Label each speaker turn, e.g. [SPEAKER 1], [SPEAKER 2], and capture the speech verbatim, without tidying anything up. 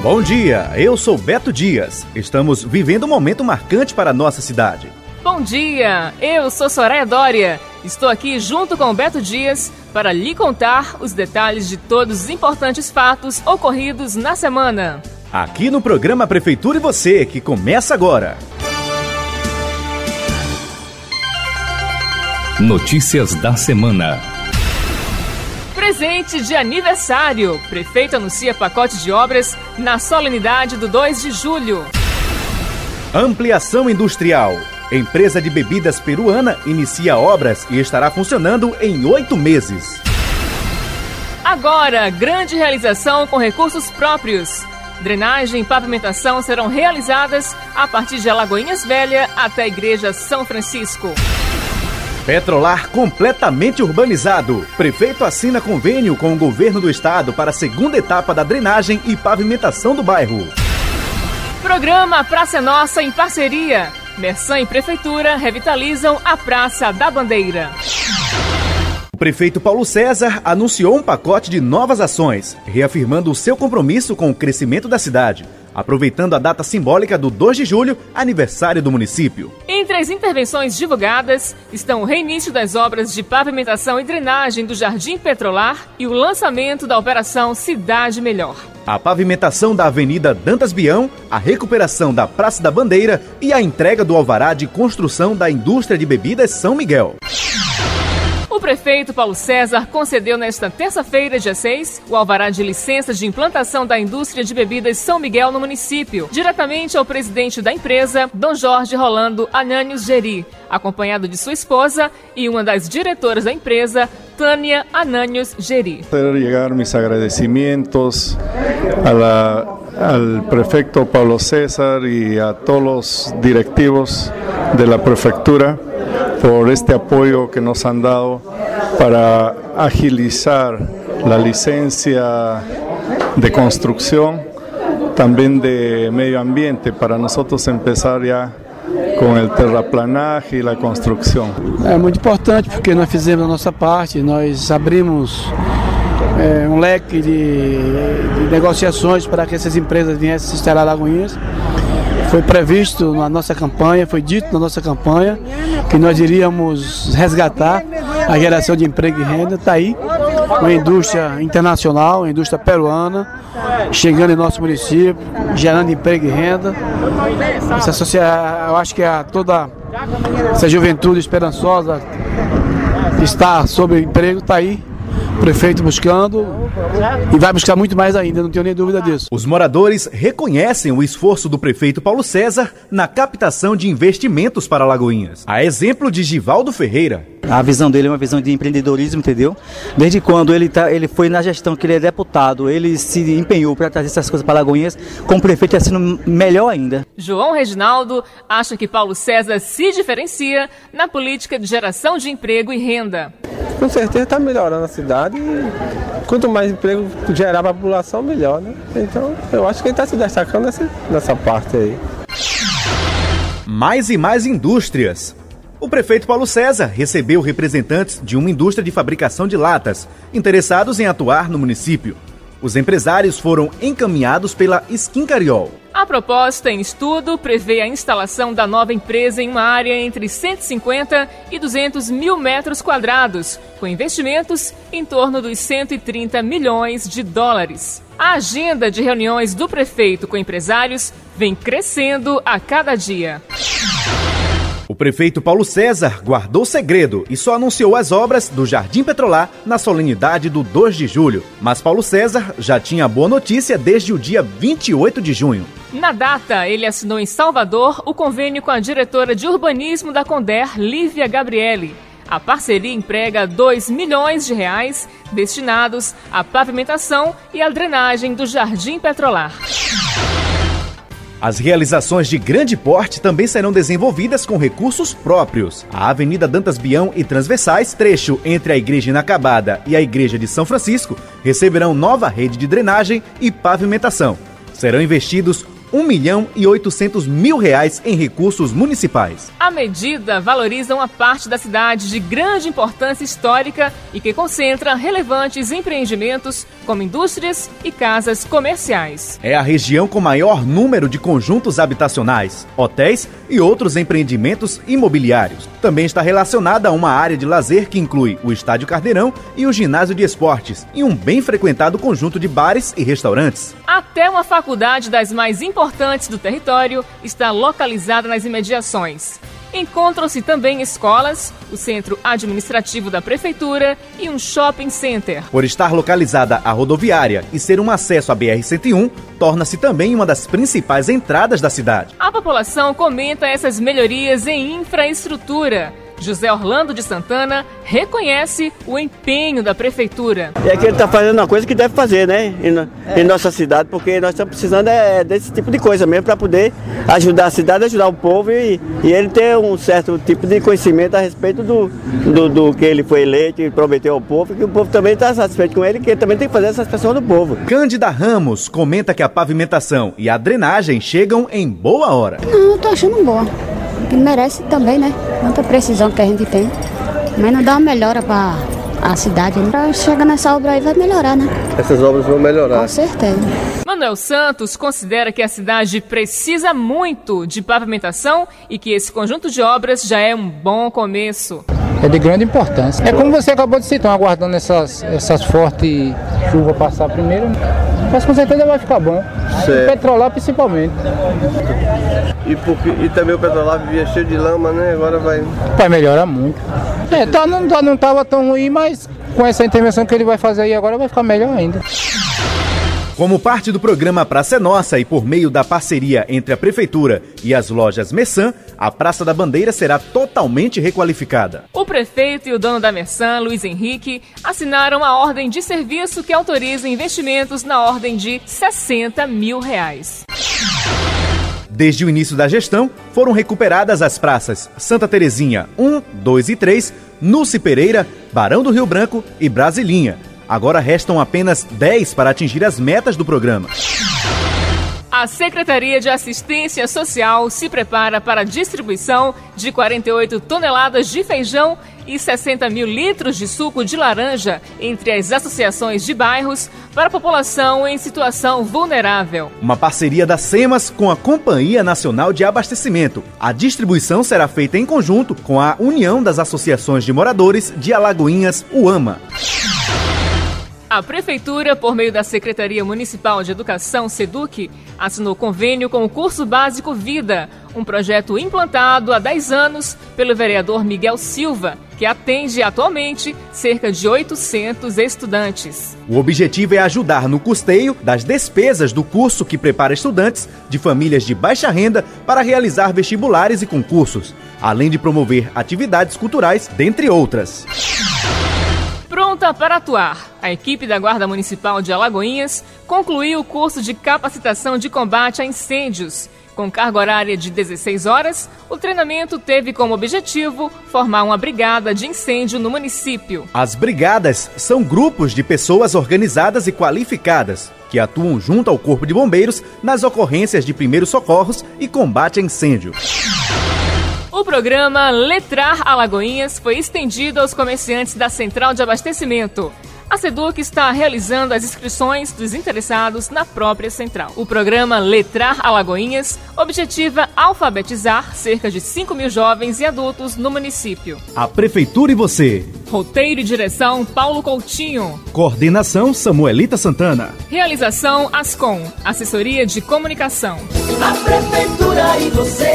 [SPEAKER 1] Bom dia, eu sou Beto Dias. Estamos vivendo um momento marcante para a nossa cidade.
[SPEAKER 2] Bom dia, eu sou Soraya Dória. Estou aqui junto com o Beto Dias para lhe contar os detalhes de todos os importantes fatos ocorridos na semana.
[SPEAKER 1] Aqui no programa Prefeitura e Você, que começa agora.
[SPEAKER 3] Notícias da semana.
[SPEAKER 2] Presente de aniversário. Prefeito anuncia pacote de obras na solenidade do dois de julho.
[SPEAKER 1] Ampliação industrial. Empresa de bebidas peruana inicia obras e estará funcionando em oito meses.
[SPEAKER 2] Agora, grande realização com recursos próprios. Drenagem e pavimentação serão realizadas a partir de Alagoinhas Velha até a Igreja São Francisco.
[SPEAKER 1] Petrolar completamente urbanizado. Prefeito assina convênio com o governo do estado para a segunda etapa da drenagem e pavimentação do bairro.
[SPEAKER 2] Programa Praça é Nossa em parceria. Mersan e Prefeitura revitalizam a Praça da Bandeira.
[SPEAKER 1] O prefeito Paulo César anunciou um pacote de novas ações, reafirmando o seu compromisso com o crescimento da cidade, aproveitando a data simbólica do dois de julho, aniversário do município.
[SPEAKER 2] Entre as intervenções divulgadas estão o reinício das obras de pavimentação e drenagem do Jardim Petrolar e o lançamento da Operação Cidade Melhor.
[SPEAKER 1] A pavimentação da Avenida Dantas Bião, a recuperação da Praça da Bandeira e a entrega do alvará de construção da indústria de bebidas São Miguel.
[SPEAKER 2] O prefeito Paulo César concedeu nesta terça-feira, dia seis, o alvará de licença de implantação da indústria de bebidas São Miguel no município, diretamente ao presidente da empresa, Dom Jorge Rolando Ananios Geri, acompanhado de sua esposa e uma das diretoras da empresa, Tânia Ananios Geri.
[SPEAKER 4] Quero chegar mis agradecimentos a la, al prefecto Paulo César y a todos los directivos de la prefectura por este apoyo que nos han dado para agilizar la licencia de construcción, también de medio ambiente, para nosotros empezar ya com o terraplanaje e a construção.
[SPEAKER 5] É muito importante porque nós fizemos a nossa parte, nós abrimos é, um leque de, de negociações para que essas empresas viessem se instalar em Alagoinhas. Foi previsto na nossa campanha, foi dito na nossa campanha que nós iríamos resgatar a geração de emprego e renda. Está aí uma indústria internacional, uma indústria peruana, chegando em nosso município, gerando emprego e renda. Essa sociedade, eu acho que a, toda essa juventude esperançosa que está sob emprego está aí. O prefeito buscando e vai buscar muito mais ainda, não tenho nem dúvida disso.
[SPEAKER 1] Os moradores reconhecem o esforço do prefeito Paulo César na captação de investimentos para Alagoinhas. A exemplo de Givaldo Ferreira.
[SPEAKER 6] A visão dele é uma visão de empreendedorismo, entendeu? Desde quando ele, tá, ele foi na gestão que ele é deputado, ele se empenhou para trazer essas coisas para Alagoinhas, com o prefeito sendo melhor ainda.
[SPEAKER 2] João Reginaldo acha que Paulo César se diferencia na política de geração de emprego e renda.
[SPEAKER 7] Com certeza está melhorando a cidade e quanto mais emprego gerar para a população, melhor, né? Então, eu acho que ele está se destacando nessa, nessa parte aí.
[SPEAKER 1] Mais e mais indústrias. O prefeito Paulo César recebeu representantes de uma indústria de fabricação de latas, interessados em atuar no município. Os empresários foram encaminhados pela Skincariol.
[SPEAKER 2] A proposta em estudo prevê a instalação da nova empresa em uma área entre cento e cinquenta e duzentos mil metros quadrados, com investimentos em torno dos cento e trinta milhões de dólares. A agenda de reuniões do prefeito com empresários vem crescendo a cada dia.
[SPEAKER 1] O prefeito Paulo César guardou segredo e só anunciou as obras do Jardim Petrolar na solenidade do dois de julho. Mas Paulo César já tinha boa notícia desde o dia vinte e oito de junho.
[SPEAKER 2] Na data, ele assinou em Salvador o convênio com a diretora de urbanismo da Conder, Lívia Gabriele. A parceria emprega dois milhões de reais destinados à pavimentação e à drenagem do Jardim Petrolar.
[SPEAKER 1] As realizações de grande porte também serão desenvolvidas com recursos próprios. A Avenida Dantas Bião e transversais, trecho entre a Igreja Inacabada e a Igreja de São Francisco, receberão nova rede de drenagem e pavimentação. Serão investidos um milhão e oitocentos mil reais em recursos municipais.
[SPEAKER 2] A medida valoriza uma parte da cidade de grande importância histórica e que concentra relevantes empreendimentos como indústrias e casas comerciais.
[SPEAKER 1] É a região com maior número de conjuntos habitacionais, hotéis e outros empreendimentos imobiliários. Também está relacionada a uma área de lazer que inclui o Estádio Carneirão e o ginásio de esportes e um bem frequentado conjunto de bares e restaurantes.
[SPEAKER 2] Até uma faculdade das mais importantes do território está localizada nas imediações. Encontram-se também escolas, o centro administrativo da prefeitura e um shopping center.
[SPEAKER 1] Por estar localizada a rodoviária e ser um acesso à B R cento e um, torna-se também uma das principais entradas da cidade.
[SPEAKER 2] A população comenta essas melhorias em infraestrutura. José Orlando de Santana reconhece o empenho da prefeitura.
[SPEAKER 8] É que ele está fazendo uma coisa que deve fazer, né, em, é. em nossa cidade, porque nós estamos precisando é, desse tipo de coisa mesmo para poder ajudar a cidade, ajudar o povo e, e ele ter um certo tipo de conhecimento a respeito do, do, do que ele foi eleito e prometeu ao povo, e que o povo também está satisfeito com ele, que ele também tem que fazer essa expressão do povo.
[SPEAKER 1] Cândida Ramos comenta que a pavimentação e a drenagem chegam em boa hora.
[SPEAKER 9] Não, eu estou achando boa. Que merece também, né? Tanta precisão que a gente tem. Mas não dá uma melhora para a cidade. Para chegar nessa obra aí vai melhorar, né?
[SPEAKER 7] Essas obras vão melhorar.
[SPEAKER 9] Com certeza.
[SPEAKER 2] Manuel Santos considera que a cidade precisa muito de pavimentação e que esse conjunto de obras já é um bom começo.
[SPEAKER 10] É de grande importância. É como você acabou de citar, aguardando essas, essas fortes chuvas passar primeiro, mas com certeza vai ficar bom. O Petrolar principalmente.
[SPEAKER 7] E, porque, e também o Petrolar vivia cheio de lama, né? Agora vai...
[SPEAKER 10] Vai melhorar muito. É, tá, não, tá, não tava tão ruim, mas com essa intervenção que ele vai fazer aí agora vai ficar melhor ainda.
[SPEAKER 1] Como parte do programa Praça é Nossa e por meio da parceria entre a Prefeitura e as lojas Messan, a Praça da Bandeira será totalmente requalificada.
[SPEAKER 2] O prefeito e o dono da Messan, Luiz Henrique, assinaram a ordem de serviço que autoriza investimentos na ordem de sessenta mil reais.
[SPEAKER 1] Desde o início da gestão, foram recuperadas as praças Santa Terezinha um, dois e três, Nulce Pereira, Barão do Rio Branco e Brasilinha. Agora restam apenas dez para atingir as metas do programa.
[SPEAKER 2] A Secretaria de Assistência Social se prepara para a distribuição de quarenta e oito toneladas de feijão e sessenta mil litros de suco de laranja entre as associações de bairros para a população em situação vulnerável.
[SPEAKER 1] Uma parceria da SEMAS com a Companhia Nacional de Abastecimento. A distribuição será feita em conjunto com a União das Associações de Moradores de Alagoinhas, UAMA.
[SPEAKER 2] A Prefeitura, por meio da Secretaria Municipal de Educação, SEDUC, assinou convênio com o Curso Básico Vida, um projeto implantado há dez anos pelo vereador Miguel Silva, que atende atualmente cerca de oitocentos estudantes.
[SPEAKER 1] O objetivo é ajudar no custeio das despesas do curso que prepara estudantes de famílias de baixa renda para realizar vestibulares e concursos, além de promover atividades culturais, dentre outras.
[SPEAKER 2] Pronta para atuar, a equipe da Guarda Municipal de Alagoinhas concluiu o curso de capacitação de combate a incêndios. Com carga horária de dezesseis horas, o treinamento teve como objetivo formar uma brigada de incêndio no município.
[SPEAKER 1] As brigadas são grupos de pessoas organizadas e qualificadas que atuam junto ao Corpo de Bombeiros nas ocorrências de primeiros socorros e combate a incêndio.
[SPEAKER 2] O programa Letrar Alagoinhas foi estendido aos comerciantes da Central de Abastecimento. A SEDUC está realizando as inscrições dos interessados na própria central. O programa Letrar Alagoinhas objetiva alfabetizar cerca de cinco mil jovens e adultos no município.
[SPEAKER 1] A Prefeitura e você.
[SPEAKER 2] Roteiro e direção Paulo Coutinho.
[SPEAKER 1] Coordenação Samuelita Santana.
[SPEAKER 2] Realização Ascom, Assessoria de Comunicação.
[SPEAKER 11] A Prefeitura e você.